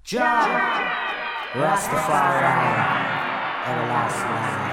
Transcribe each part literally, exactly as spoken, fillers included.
Jah Rastafari, everlasting.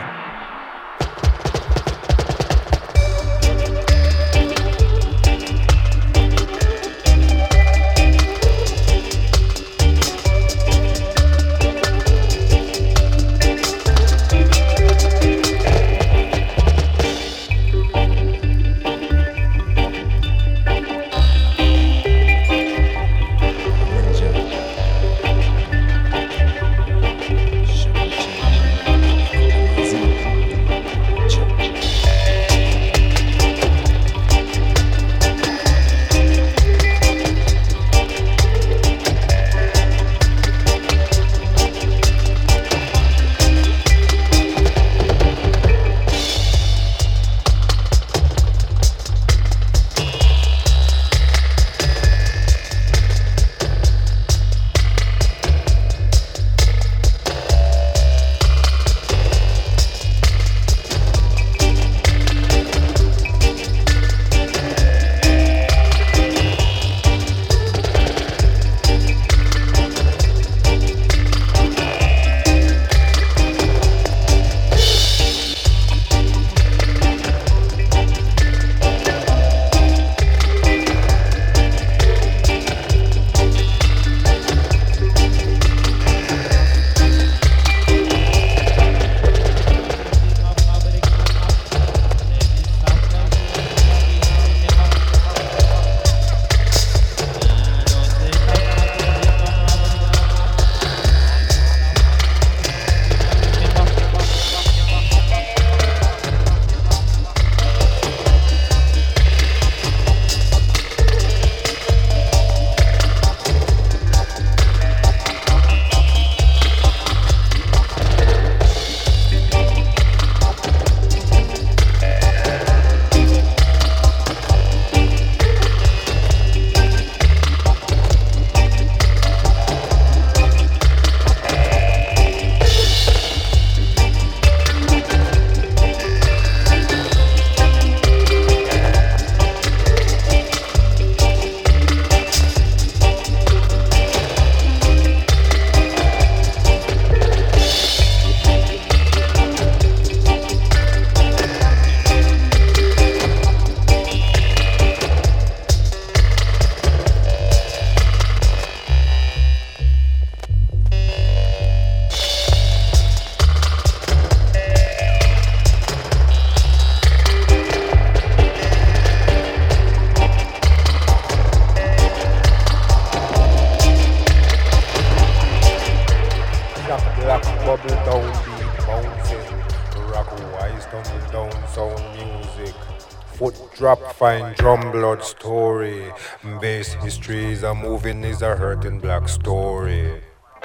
Fine drum blood story. Bass history is a moving, is a hurting black story.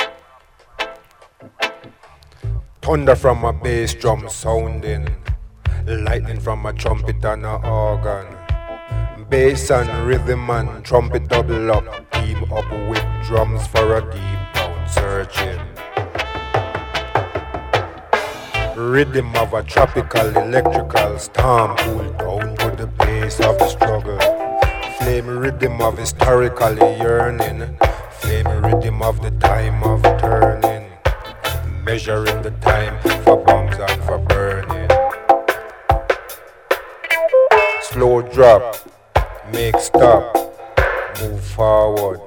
Thunder from a bass drum sounding, lightning from a trumpet and a organ. Bass and rhythm and trumpet double up, team up with drums for a deep down searching. Rhythm of a tropical electrical storm, cool down to the pace of the struggle. Flame rhythm of historically yearning, flame rhythm of the time of turning, measuring the time for bombs and for burning. Slow drop, make stop, move forward,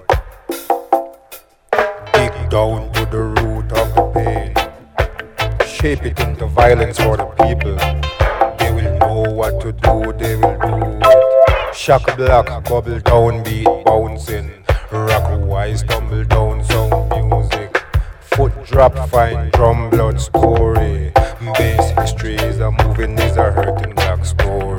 dig down to the root of the pain. Shape it into violence for the people. They will know what to do, they will do it. Shock black, bubble down, beat bouncing. Rock wise, tumble down, sound music. Foot drop, fine drum blood story. Bass history is a moving, is a hurting black story.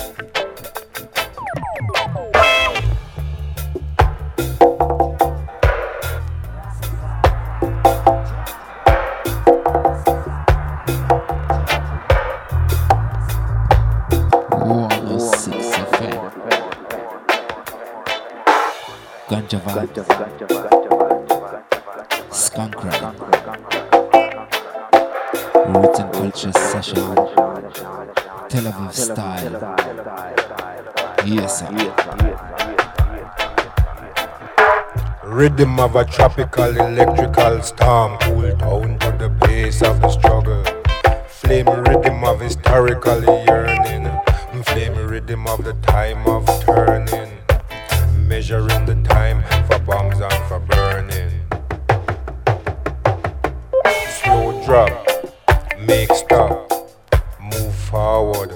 Ganja Vibe, Skunk Ride, Roots and Culture Session, Tel Aviv Style, yes sir. Rhythm of a tropical electrical storm, cool down to the pace of the struggle. Flame rhythm of historical yearning, flame rhythm of the time of turning, measuring the time for bombs and for burning. Slow drop, make stop, move forward.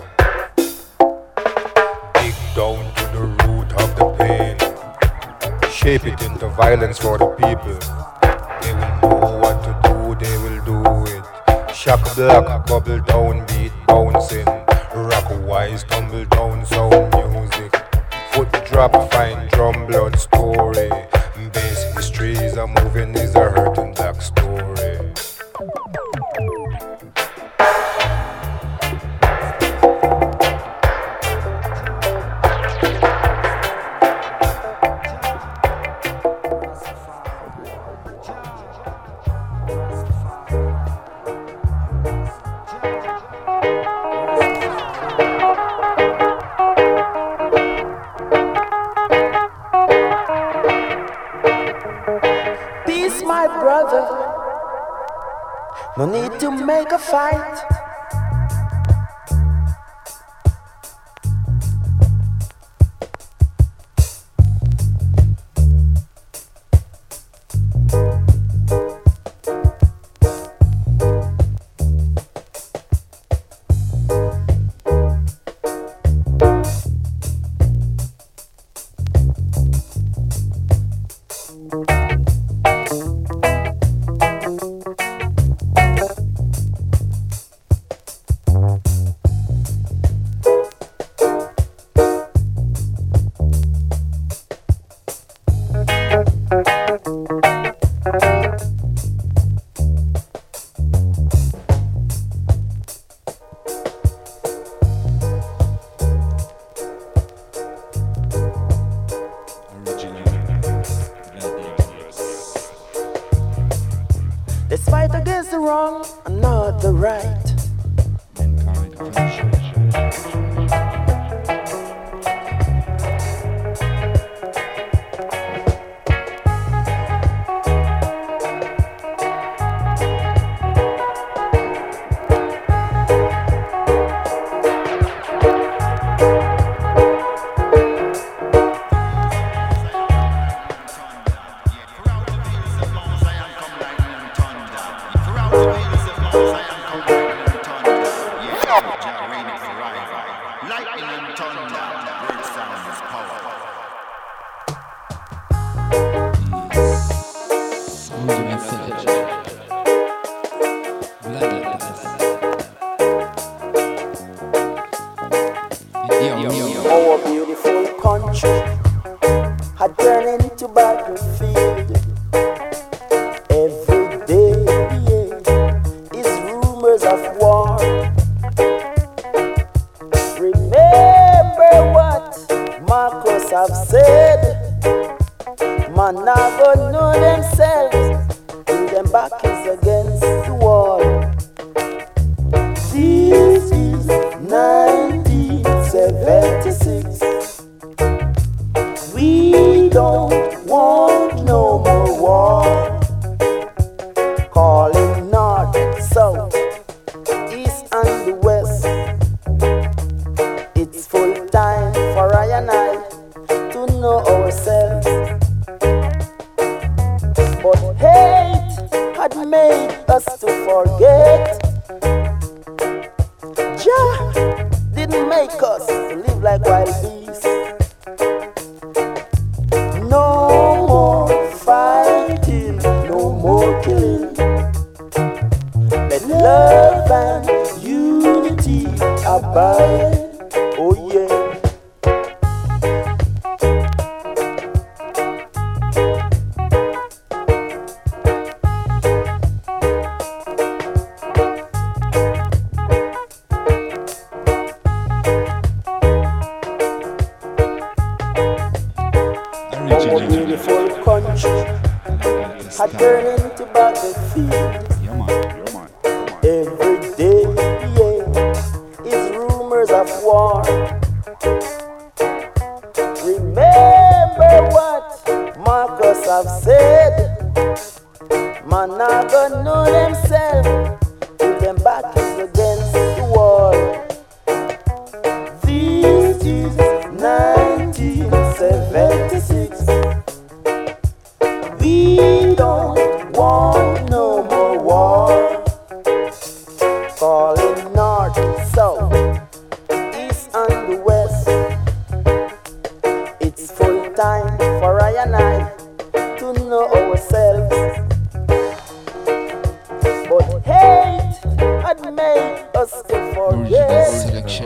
Dig down to the root of the pain, shape it into violence for the people. They will know what to do, they will do it. Shock block, bubble down, beat bouncing. Rock wise, tumble down, sound music. Foot drop, fine drum, blood story. Bass history is a moving, is a hurting black story. No need to make a fight. Let's fight against the wrong and not the right. Our beautiful country had turned into battlefield. Every day yeah, is rumors of war. Remember what Marcus have said. Man never know themselves till them back is against the wall. This is nineteen seventy-six. We don't want no more war. Calling north, south, east and the west. It's full time for I and I to know ourselves. But hate had made us to forget. Jah didn't make us to live like wild beasts. No more fighting, no more killing. Let love and unity abide. Oh yeah. Our beautiful country had turned into battlefield. Every day, yeah, is rumors of war. Remember what Marcus have said. Man not gonna know themselves till them back is against the wall. This is nineteen seventy-six. We don't want no more war. Calling north, south, east and the west. It's full time for I and I to know ourselves. But hate had made us to Original forget. selection.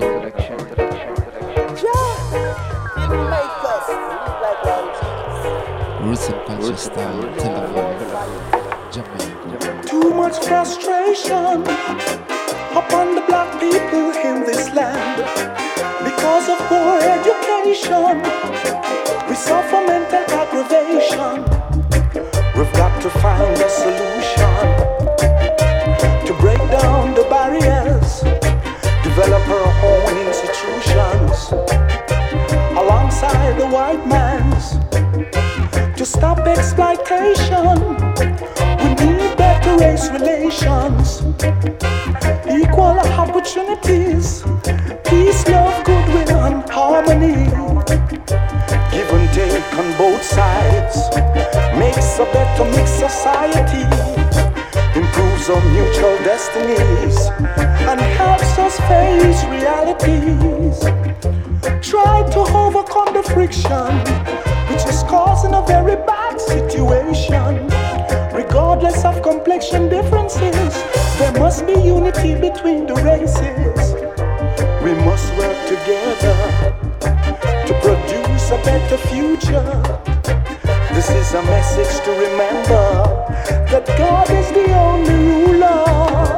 Jah didn't make us live like wild Roots and culture style. Tel Aviv. Jamaica. Too much frustration upon the black people in this land. Because of poor education, we suffer mental aggravation. We've got to find a solution to break down the barriers, develop our own institutions alongside the white man's. To stop exploitation, we need better race relations, equal opportunities, peace, love, goodwill, and harmony. Give and take on both sides makes a better mixed society, improves our mutual destinies, and helps us face realities. Try to overcome the friction which is causing a very bad situation. Regardless of complexion differences, there must be unity between the races. We must work together to produce a better future. This is a message to remember that God is the only ruler.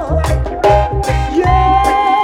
Yeah.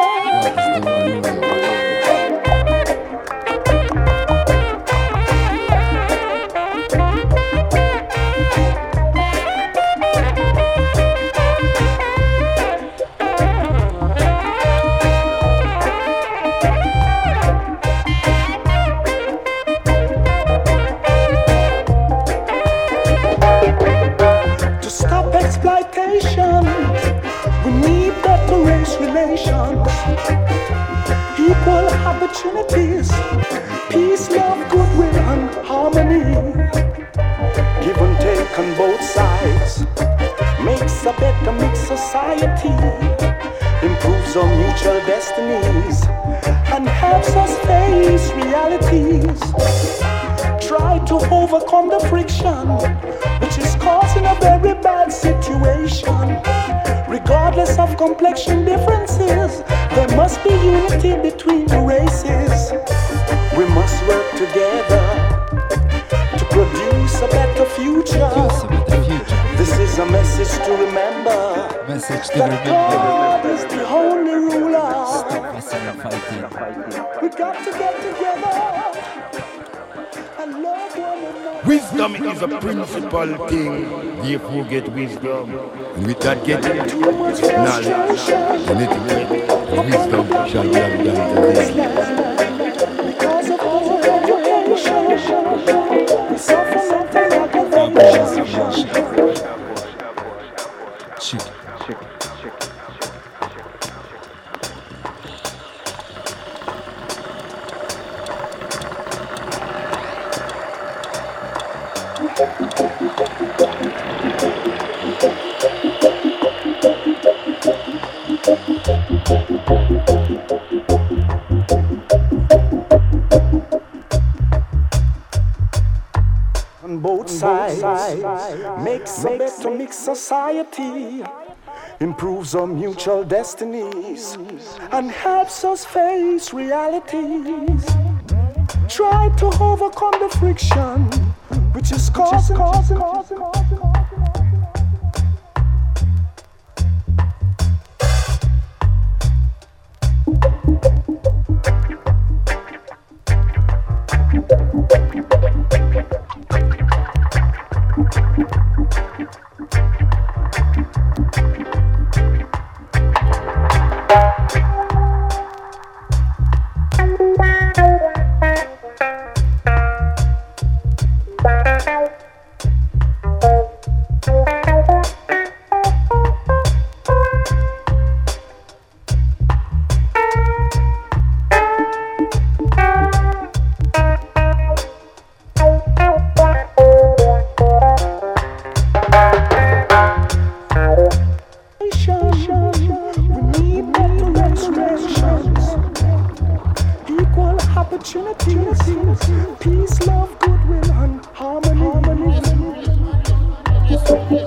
We need better race relations, equal opportunities, peace, love, goodwill, and harmony. Give and take on both sides makes a better mixed society, improves our mutual destinies, and helps us face realities. Try to overcome the friction which is causing a very bad situation. Regardless of complexion differences, there must be unity between the races. We must work together to produce a better future. Produce a better future. This is a message to remember. Message to that remember. God is the only ruler. Stop us from fighting. We got to get together and love one another. Wisdom is a principal thing. Therefore get wisdom. And with that get knowledge. And it and wisdom shall be added unto thee. Because of our education, we suffer mental aggravation. Shit. On both sides, makes a better mixed society, improves our mutual destinies, and helps us face realities. Try to overcome the friction which is causing, causing, causing, causing.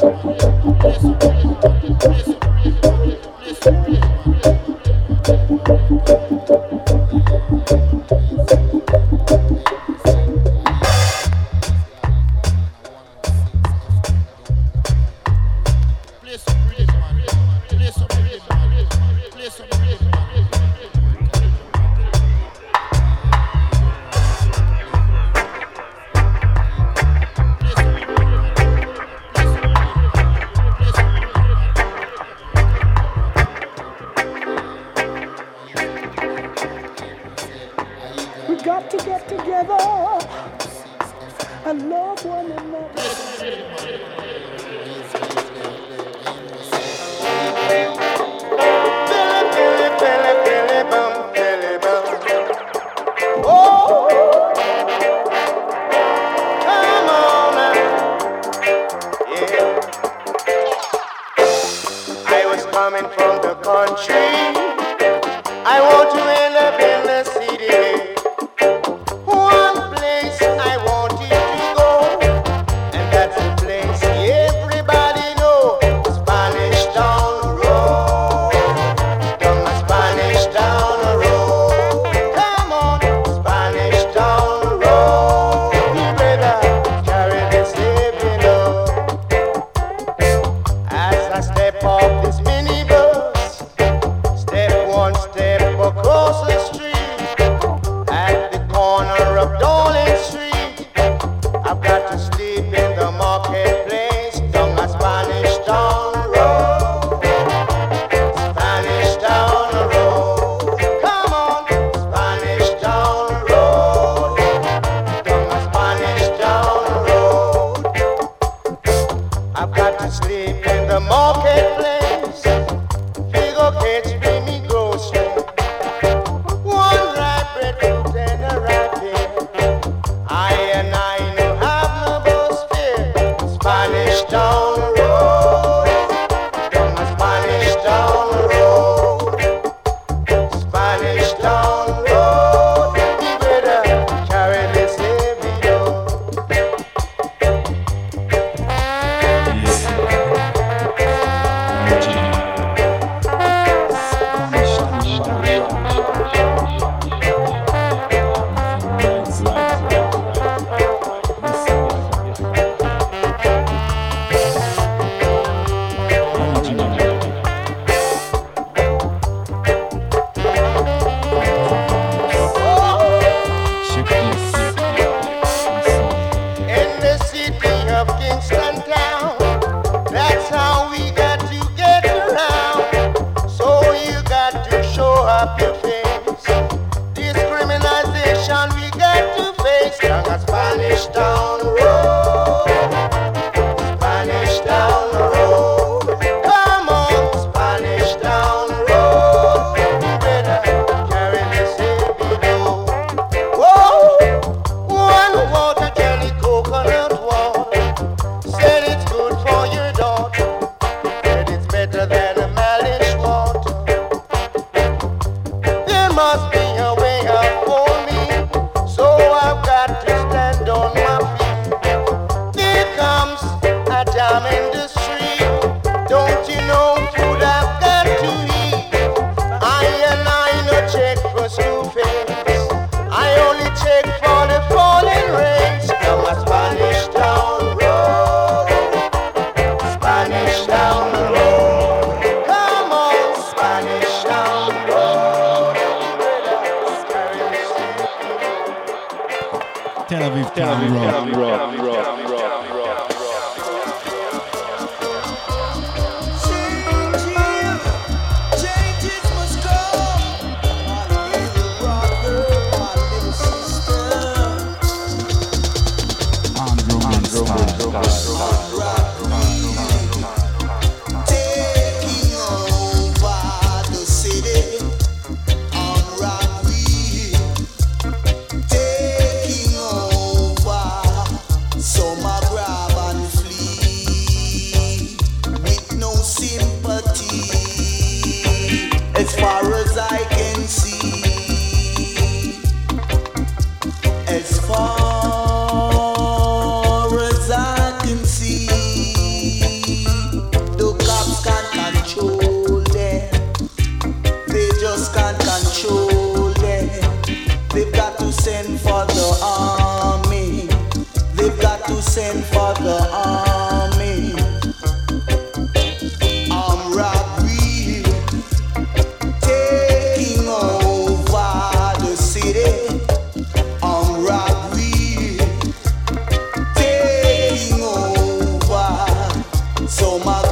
As far as I can see,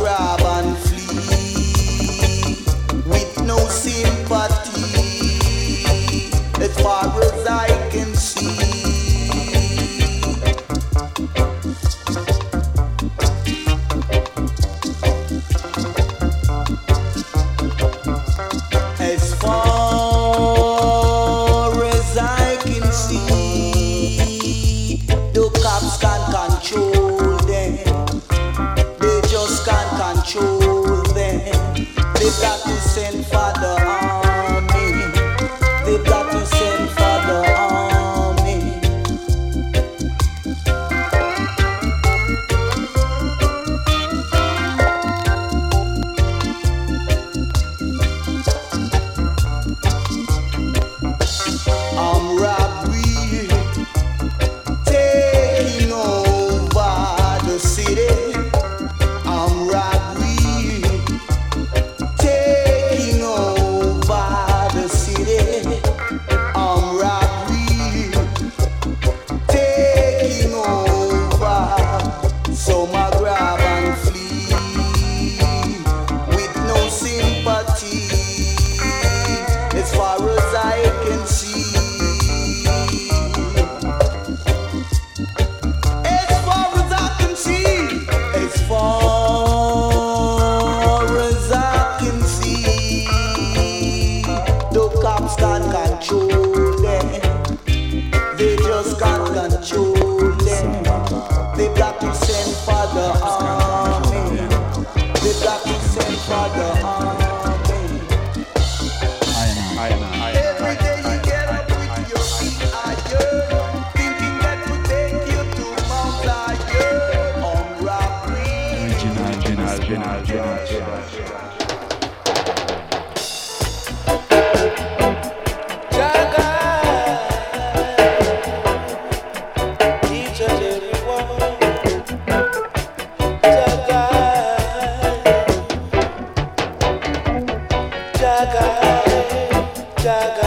grab and flee with no sympathy as far as I can see. As far as I can see, the cops can't control them. They just can't control them. They've got to send for the army. They've got to send for the army. I'm robbery taking over the city. I'm robbery taking over the city. I'm robbery taking over. So my grab and flee with no sympathy as far as I can see. As far as I can see, as far as I can see, the cops can't control them. They just can't control them. They've got to send for the army. They've got to send for the army. Every day you get up with your feet higher, thinking that will take you to Mount Zion. On robbery. Jaga, each and every one. Jaga, Jaga, Jaga,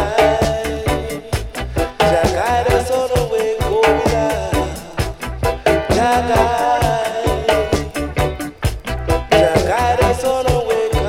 Jaga, that's all the way going. Jaga, Jaga, that's all the way going.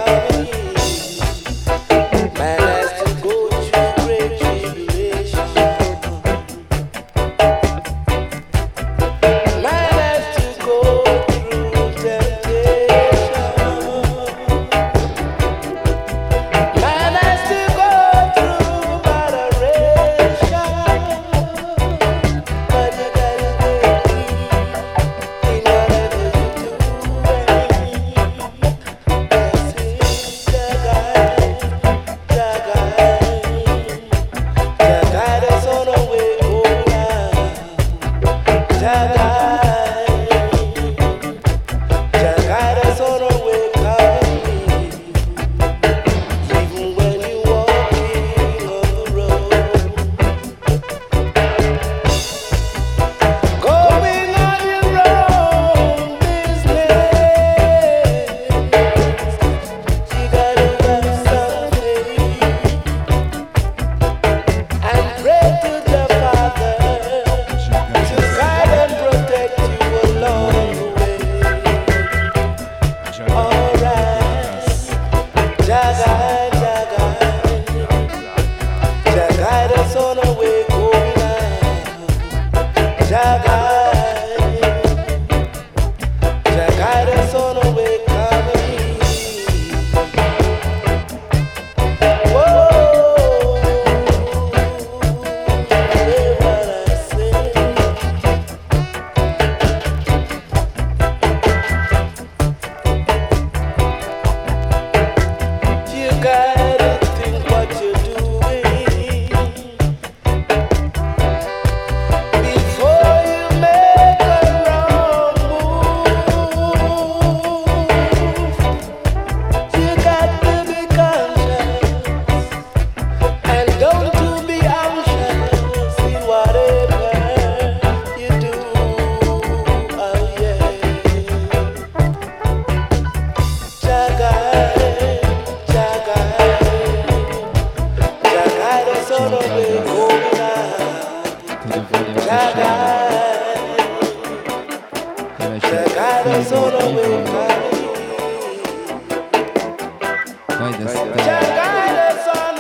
by the star.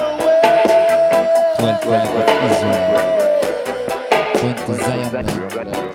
twelve tribe of Israel. twenty Zion land.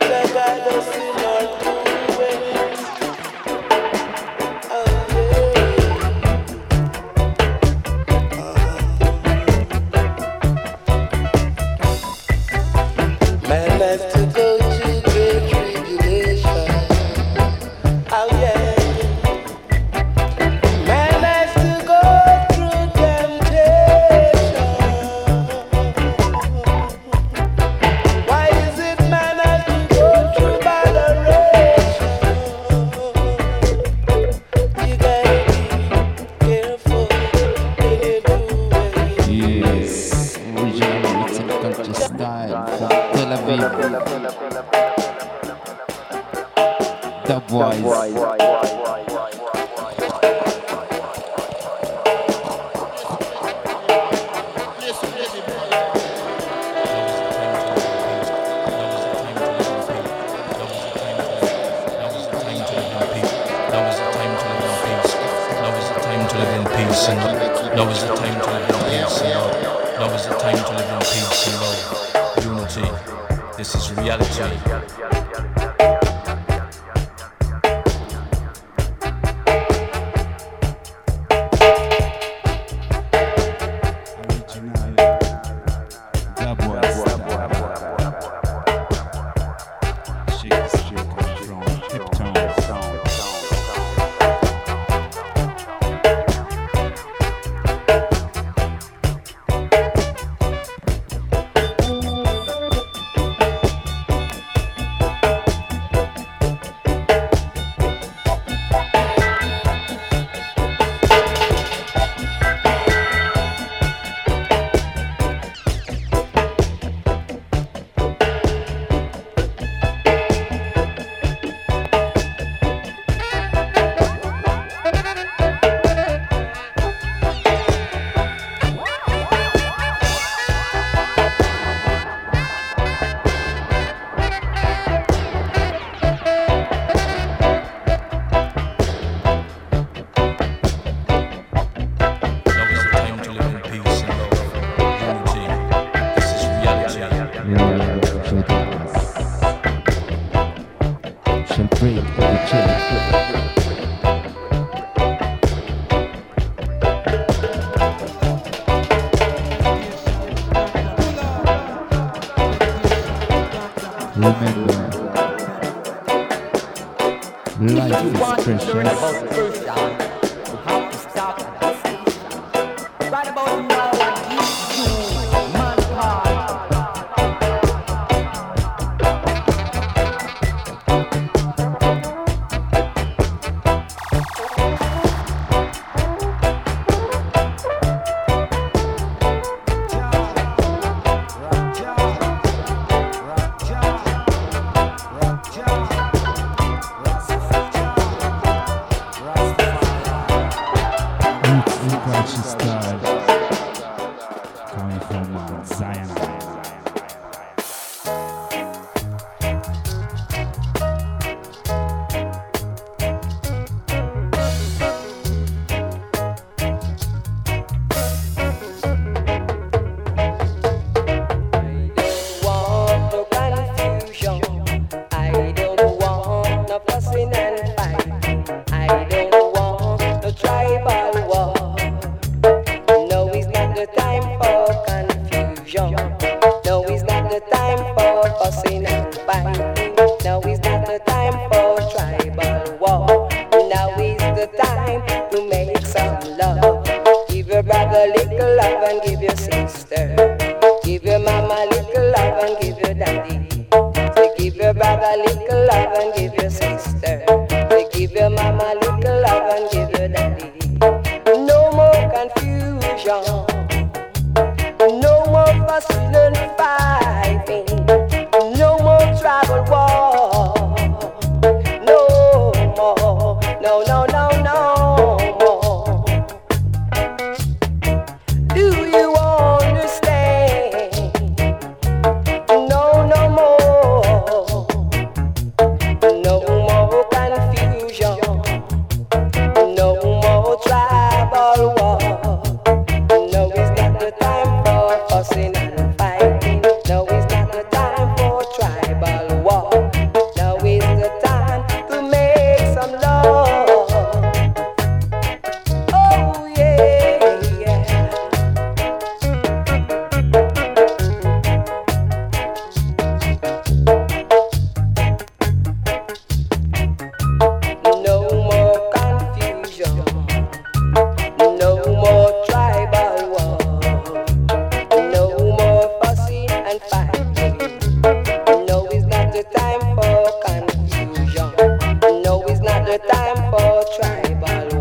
No more confusion.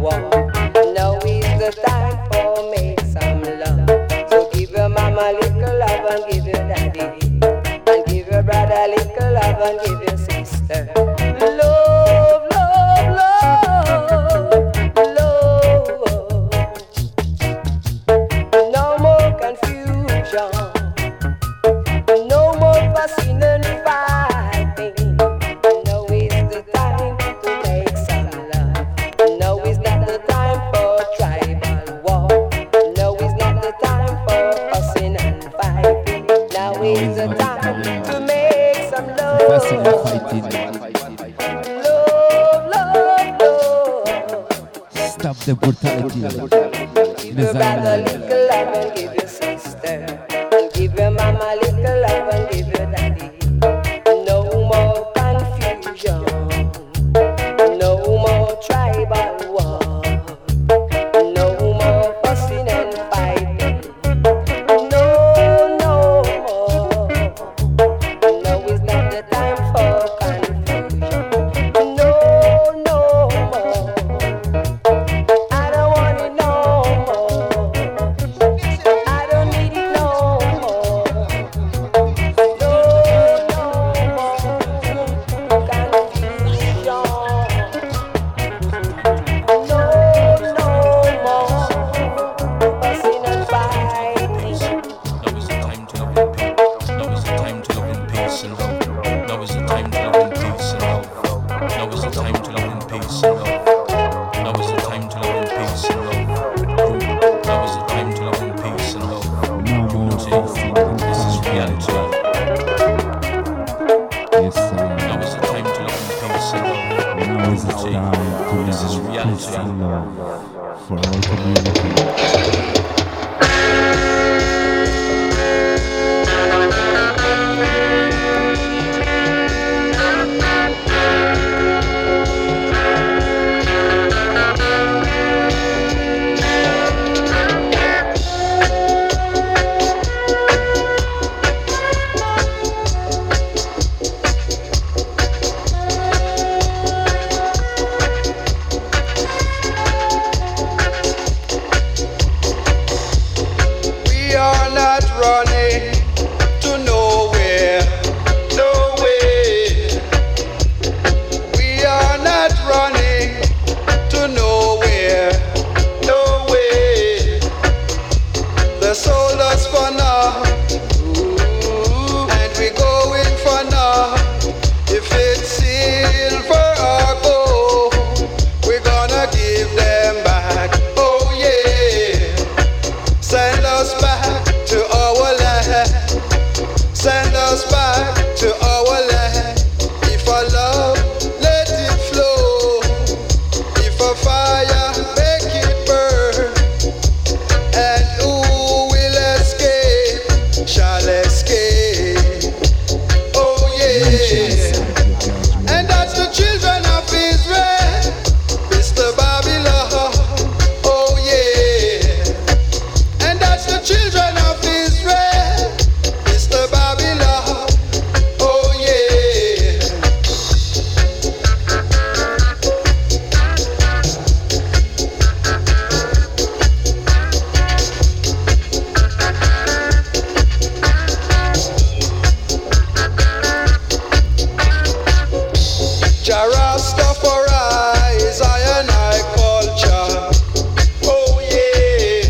war. Now is the time for make some love. So give your mama little love and give your daddy, and give your brother little love and give your sister love, love, love, love. No more confusion, no more fussing and fighting. Now is the time to make some love. Now is not the time for tribal war. Now is not the time for fussing and fighting. Now is the time to make some love. Fussing and fighting. Love, love, love. Stop the brutality. Give your brother little love and give your sister, and give your mama little love and give your daddy. No more confusion, no more tribal war, no more fussing and fighting. No, no more. No is not the time for confusion. No, no more. I don't want it no more. I don't need it no more. No, no more confusion. No, no more fussing and fighting. Now is the time to love and peace. Now is the time to love and peace and love. Now is the time to love and peace and love. Now is the time to love and peace and love. Now is the time to love and peace and love. Now is the time to love and peace and love. No more fussing and This is reality. fighting. Yes, sir. Now is the time to love and peace and love. Now is the time to This is live in reality. peace and love for our community. We are not running to nowhere, nowhere. We are not running to nowhere, nowhere. They sold us for now, and we going for now. If it's silver or gold, we're gonna give them back. Oh yeah. Send us back to our land. Send us back to our land. If our love, let it flow. If a fire, make it burn. And who will escape shall escape. Oh yeah. And that's the children of Israel. Mister Babylon. Oh yeah. And that's the children of Israel, Mister Babylon. Oh yeah. Jarastafari is I and I culture. Oh yeah.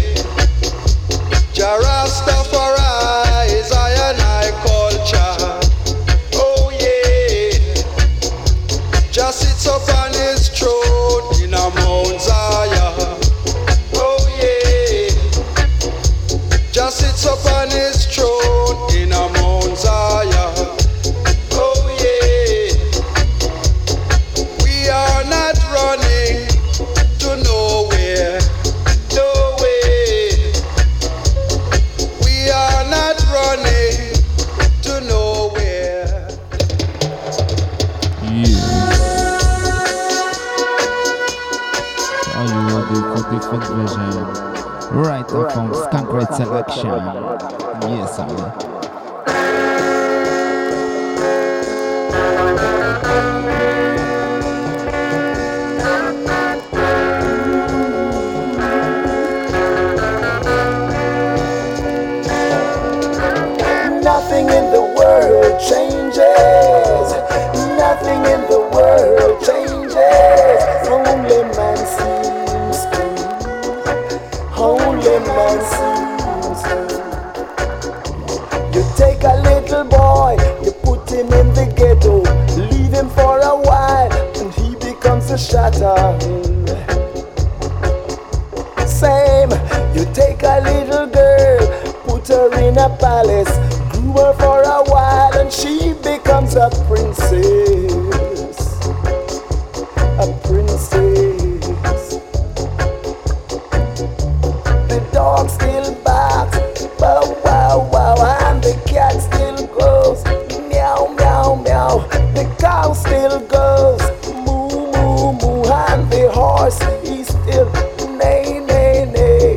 Jarastafari is I and I culture. Oh yeah. Just sits upon his throne in a Mount Zion. Oh yeah. Just sits upon his throne in a Mount Zion. Oh yeah. We are not running to nowhere, nowhere. We are not running to nowhere. Yes. Are you ready for the funk version? Right up from Skunk Red Selection. Yes, sir. to shatter. Same, you take a little girl, put her in a palace, grew her for a while, and she becomes a princess. A princess. The dog still barks, wow, wow, wow, and the cat still goes, meow, meow, meow. The cow still goes, moo, moo, moo, and the horse is still neigh, neigh, neigh.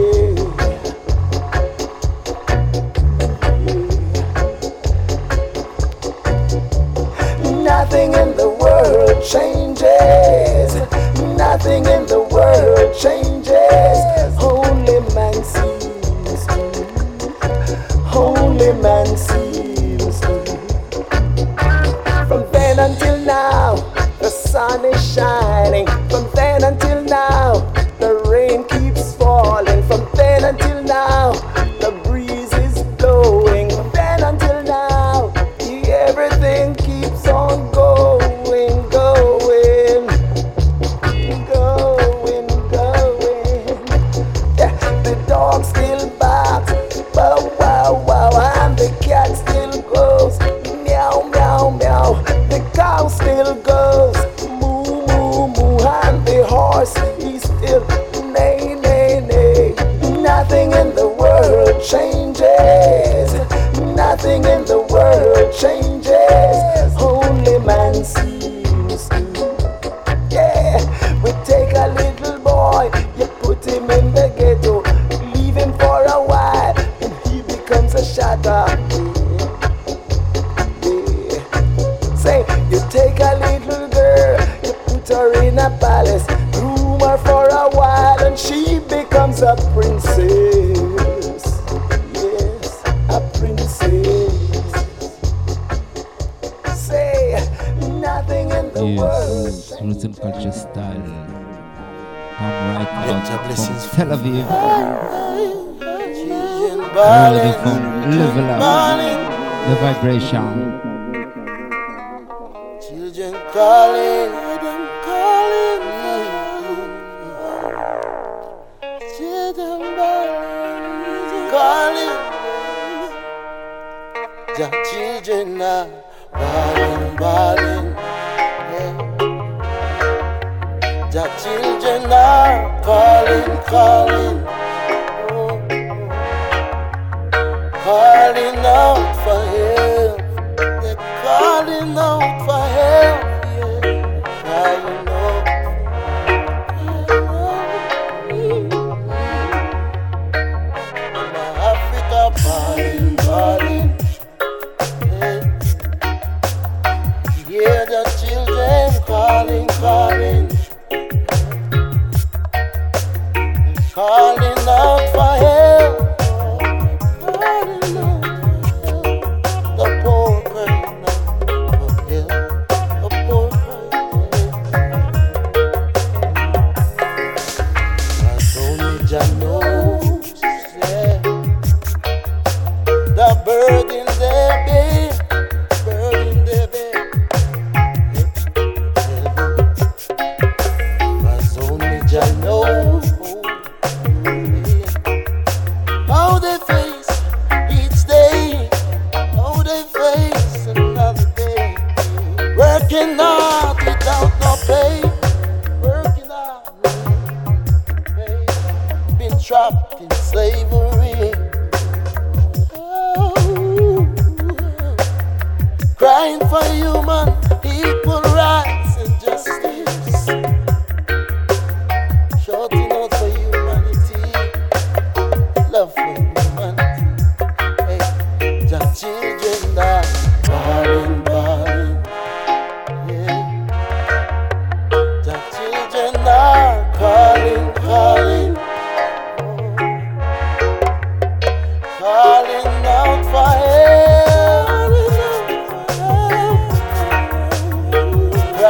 Nothing in the world changes. Nothing in the world changes. Only man seems to. Only man seems to. From then until now, the sun is shining. From then until now, the rain keeps falling. From then until now, the breeze is blowing. From then until now, everything keeps on going, going, going, going. Yeah, the dog still barks, wow, wow, wow, and the cat still goes, meow, meow, meow. The cow still goes, moo, moo, moo, and the horse is still neigh, neigh, neigh. Nothing in the world changes. Nothing in the world changes. Only man seems to. Yeah, we take a little boy, you put him in the ghetto, leave him for a while, and he becomes a shatter. Yeah. Say, you take a little girl, you put her in a palace, groom her for a while, and she becomes a princess. Yes, a princess. Say, nothing in the world. Yes, rhythm culture style. Come right Let out your from blessings Tel Aviv. Balling, Ready from Level Up. balling, The vibration. children calling, them calling, children balling, calling, the children are balling, balling, yeah. The children are calling, calling, oh, calling out for help. They're calling out for help, yeah. Crying out, crying out. In Africa, calling, calling, yeah. Hear the children calling, calling, calling out for help. Calling out for help. The poor crying out for help. The poor crying out. As only Jah knows, yeah. The burden they bear, burden they bear. Yeah. As only Jah knows. How they face each day, how they face another day, working hard without no pay, working hard without pay, been trapped in slavery, oh, crying for human equal rights and justice, shouting out for humanity, love for humanity. Hey, the children are balling, balling, yeah. The children are calling, calling, oh, calling out for help,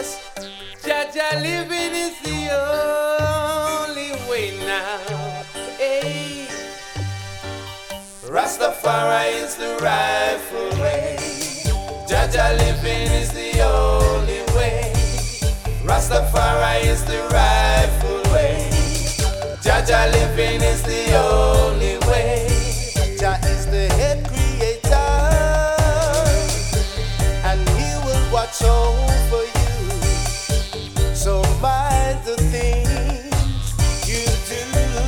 Yes, Jaja living is the only way now. Hey. Rastafari is the rightful way. Jaja living is the only way. Rastafari is the rightful way. Jaja living is the only way. Jah is the head creator, and he will watch over you. So mind the things you do.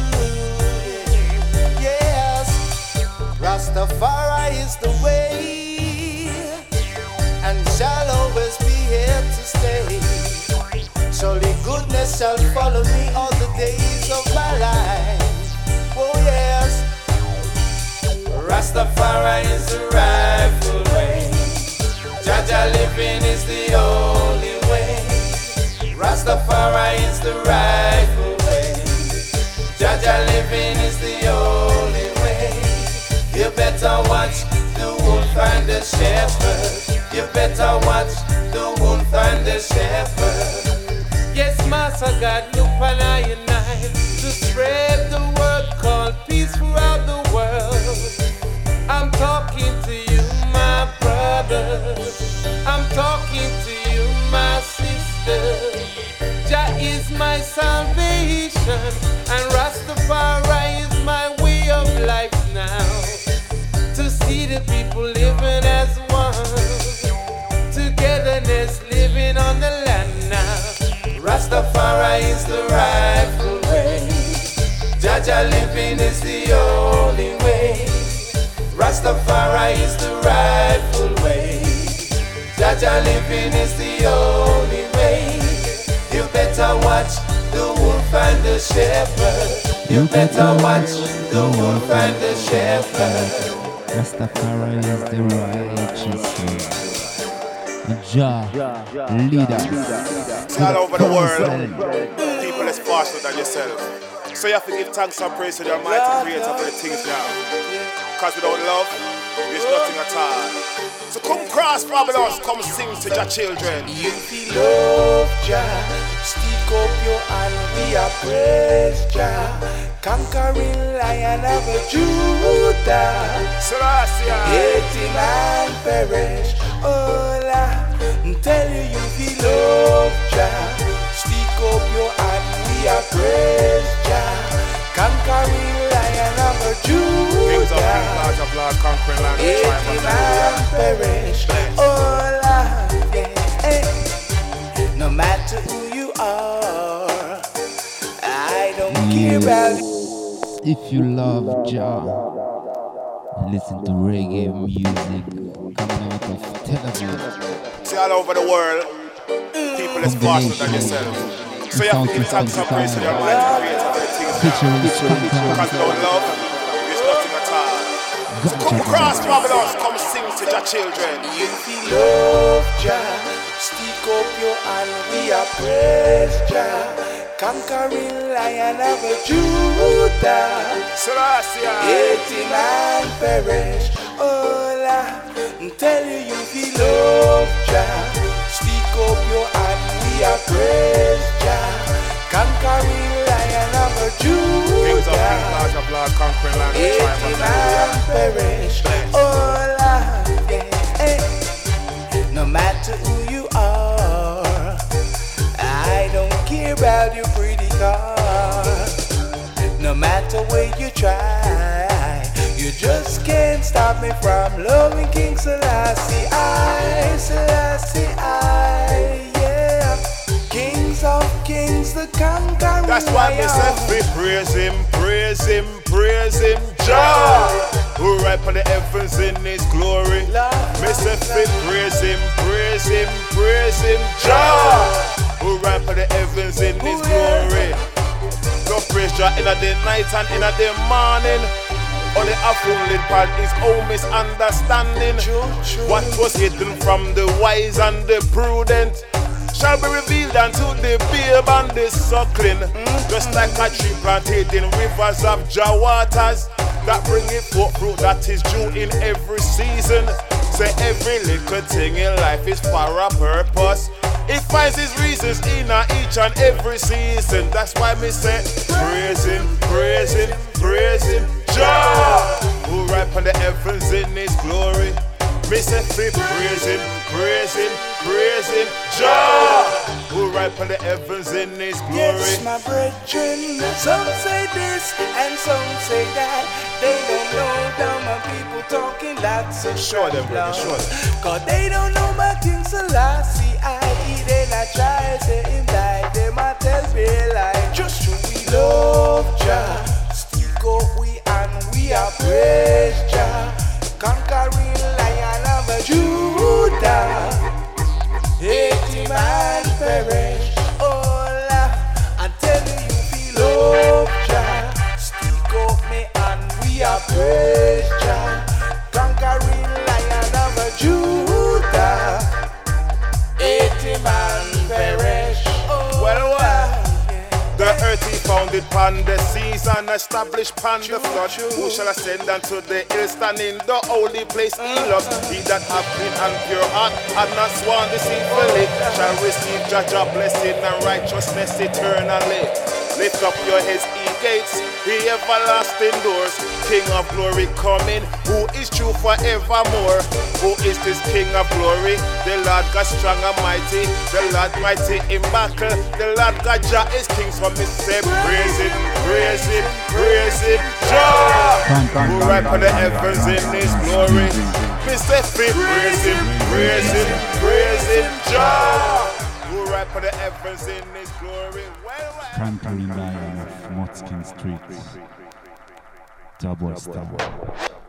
Yes, Rastafari is the way, and shall always be here to stay. Surely goodness shall follow me all the days of my life. Oh yes, Rastafari is the rightful way. Jaja living is the only way. Rastafari is the rightful way. Jaja living is the only way. You better watch the wolf and the shepherd. You better watch the wolf and the shepherd. Yes, Master God, look on I and I to spread the word called peace throughout the world. I'm talking to you, my brother. I'm talking to you, my sister. Jah is my salvation, and Rastafari is my way of life now. To see the people living as one, togetherness living on the land now. Rastafari is the rightful way. Jaja living is the only way. Rastafari is the rightful way. Jaja living is the only way. You better watch the wolf and the shepherd. You better watch the wolf and the shepherd. Rastafari is the righteous way. Jah, leaders. It's all over the world. People is faster than yourself. So you have to give thanks and praise to the Almighty Creator for the things now. Because without love, there's nothing at all. So come cross Babylon, come sing to your children. If you love Jah, stick up your hand, we are praise Jah. Conquering Lion of Judah. Selassie, eighty man perish. Oh, Lord, tell you you feel love Jah. Stick up your hand, we are praise Jah. Conquering Lion of Judah. Kings of kings, lords of lords, conquering land of tribe of Judah. Perish. Oh, Lord, yeah. Hey. No matter who you are, I don't care about it. If you love Jah, listen to reggae music coming out of Tel Aviv. See all over the world, people is faster than yourself. So you have to give thanks and praise to the Almighty Creator for the things now. Because without love, there's nothing at all. So come across Babylon, come sing to your children. If you love Jah, stick up your hand, we are praise Jah. Conquering Lion of Judah. Selassie, eighty man perish. Oh, Lord, tell you you feel love Jah. Stick up your hand, we are praise Jah. Conquering Lion of Judah. Kings of kings, lords of lords, conquering land of tribe of man perish. Oh, Lord, yeah. Hey. No matter who you are, I don't care about your pretty car. No matter where you try, you just can't stop me from loving King Selassie I, Selassie I, yeah. Kings of kings, the conquering. That's why me say we praise him, praise him, praise him, Jah, who ride on the heavens in his glory. Me say we praise him, praise him, praise him, Jah, who ride on the heavens in his glory. No praise Jah in the night and in the morning. Only a fool upon his own misunderstanding. What was hidden from the wise and the prudent shall be revealed unto the babe and the suckling. Mm-hmm. Just like a tree planted in rivers of Jah waters that bringeth forth fruit that is due in every season. Say every little thing in life is for a purpose. It finds its reasons in a each and every season. That's why me say, praise him, praise him, praise him, Jah, who ripe on the heavens in his glory. Me say, praise him, praise him, praise him, Jah, who ripe on the heavens in his glory. Yes, my brethren, some say this and some say that. They don't know down my people talking lots of Show them, brother, show them. Cause they don't know my King Selassie. I eat and I try to say him die. Them I tell me like, just who we love Jah. Stick up we and we are praise Jah. Conquering Lion of Judah. Eighty man perish. Oh, I'm telling you, we love Jah. Stick up me and we are praise Jah. Conquering Lion of Judah. Eighty man perish. Oh, well, well. The earth he founded upon the seas and established upon the flood. Who shall ascend unto the hill, stand in the holy place he loves? He that hath clean and pure heart, and not sworn deceitfully, shall receive Jah blessing and righteousness eternally. Lift up your heads, ye gates, ye everlasting doors. King of glory coming, who is true forevermore. Who is this King of glory? The Lord God strong and mighty, the Lord mighty in battle. The Lord God Jah is king, so me say praise him, praise him, praise him, Jah, who ripe on the heavens in his glory. Me say praise him, praise him, praise him, Jah, who ripe on the heavens in his glory. Well, well. Conquering Lion of Motskin Street. Double star.